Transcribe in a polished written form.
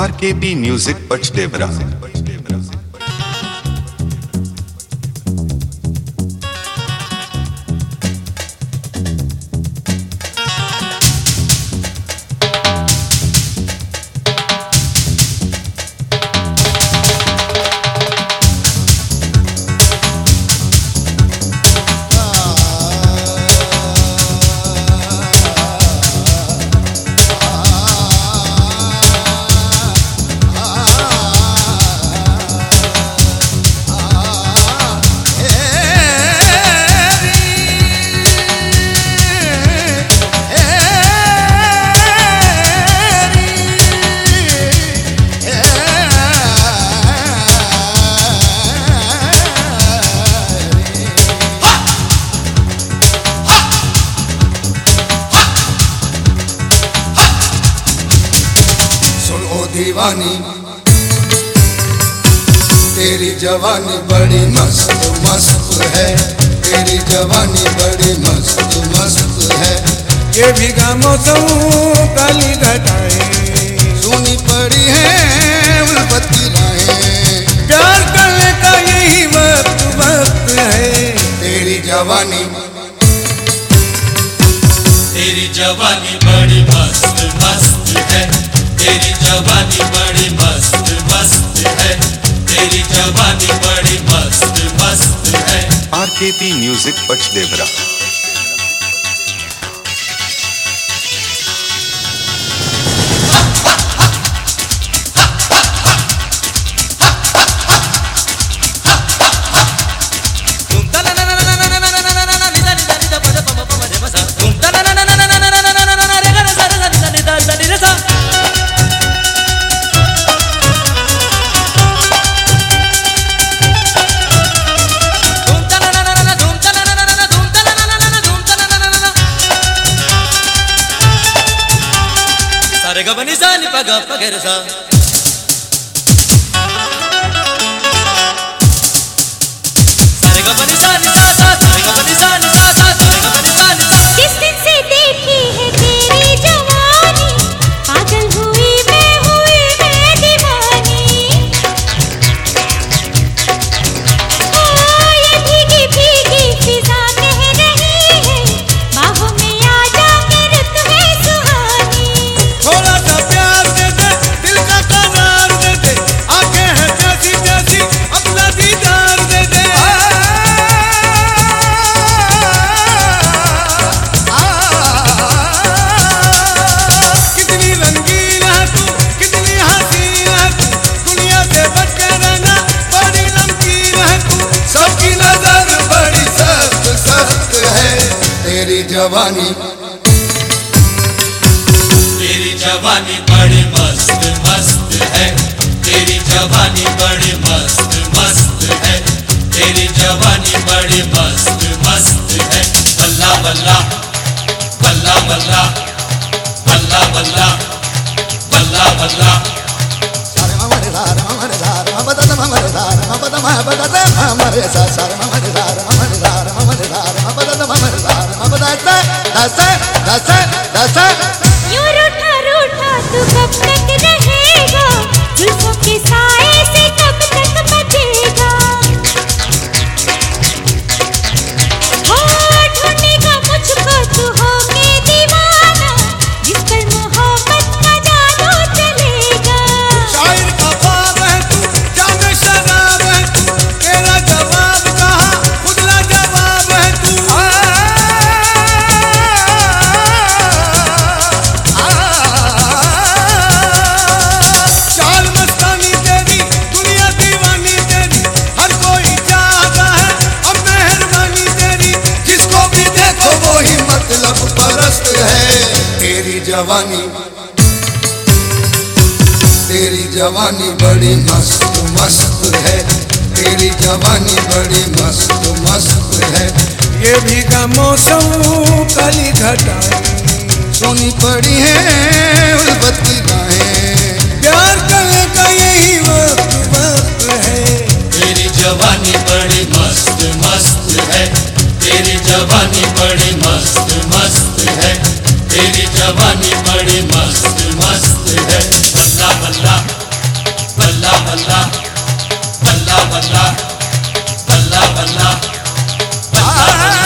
RKP Music Pachdevrah. दीवानी तेरी जवानी बड़ी मस्त मस्त है, तेरी जवानी बड़ी मस्त मस्त है। ये भीगा मौसम काली घटाएं सुनी पड़ी है उल्फती राहें, प्यार करने का यही वक्त वक्त है। तेरी जवानी बड़ी मस्त मस्त है, तेरी जवानी बड़ी मस्त मस्त है, तेरी जवानी बड़ी मस्त मस्त है। RKP Music Pachdevrah. Gabani sani paga pagersa sare gabani sani sa sa sare gabani sani sa sa sare gabani sani sa। किस दिन से देखी है तेरी जवानी, पागल हुई मैं दीवानी। ओ ये भीगी भीगी फिजा कह रही है, बाहों में आ जा के रुत है सुहानी। थोड़ा सा प्यार दे दे, दिल का करार दे दे, आंखें हैं प्यासी प्यासी अपना दीदार दे दे। कितनी रंगीन है तू, कितनी हसीन है तू, दुनिया से बच के रहना बड़ी नमकीन है तू। सबकी नजर बड़ी सख्त सख्त है। तेरी जवानी बड़ी मस्त मस्त है, तेरी जवानी बड़ी मस्त मस्त है, तेरी जवानी बड़ी मस्त मस्त है। बल्ला बल्ला बल्ला बल्ला बल्ला बल्ला बल्ला बल्ला सारे हमारे सारे हमारे सारे बदल हमारे सारे बदल बदल हमारे सारे हमारे सारे हमारे सारे हमारे सारे बदल हमारे सारे बदल दस दस दस। यूं रूठा रूठा तू कब तक रहेगा, जुल्फों के साए से कब तक बचेगा। हो ढूंढेगा मुझको तू होके दीवाना, जिस पर मोहब्बत का जादू चलेगा। शायर का ख्वाब है तू, जामे शराब है तू, तेरा जवाब कहा खुदला जवाब है तू। चाल मस्तानी तेरी, दुनिया दीवानी तेरी, हर कोई चाहता है अब मेहरबानी तेरी। जिसको भी देखो वो ही मतलब परस्त है। तेरी जवानी बड़ी मस्त मस्त है, तेरी जवानी बड़ी मस्त मस्त है। ये भीगा मौसम काली घटाएं सोनी पड़ी है उल्फती राहें, प्यार करने का यही वक्त वक्त है। तेरी जवानी बड़ी मस्त मस्त है, तेरी जवानी बड़ी मस्त मस्त है, तेरी जवानी बड़ी मस्त मस्त है बल्ला बल्ला बल्ला बल्ला बल्ला बल्ला बल्ला बल्ला बल्ला बल्ला